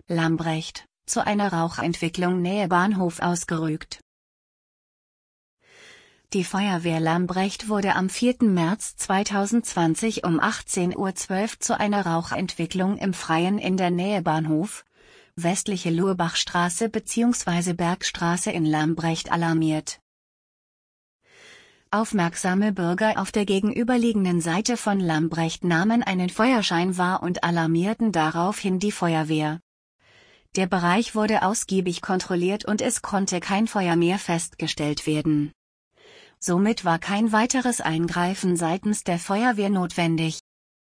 Lambrecht, zu einer Rauchentwicklung Nähe Bahnhof ausgerückt. Die Feuerwehr Lambrecht wurde am 4. März 2020 um 18:12 Uhr zu einer Rauchentwicklung im Freien in der Nähe Bahnhof, westliche Lurbachstraße bzw. Bergstraße in Lambrecht alarmiert. Aufmerksame Bürger auf der gegenüberliegenden Seite von Lambrecht nahmen einen Feuerschein wahr und alarmierten daraufhin die Feuerwehr. Der Bereich wurde ausgiebig kontrolliert und es konnte kein Feuer mehr festgestellt werden. Somit war kein weiteres Eingreifen seitens der Feuerwehr notwendig.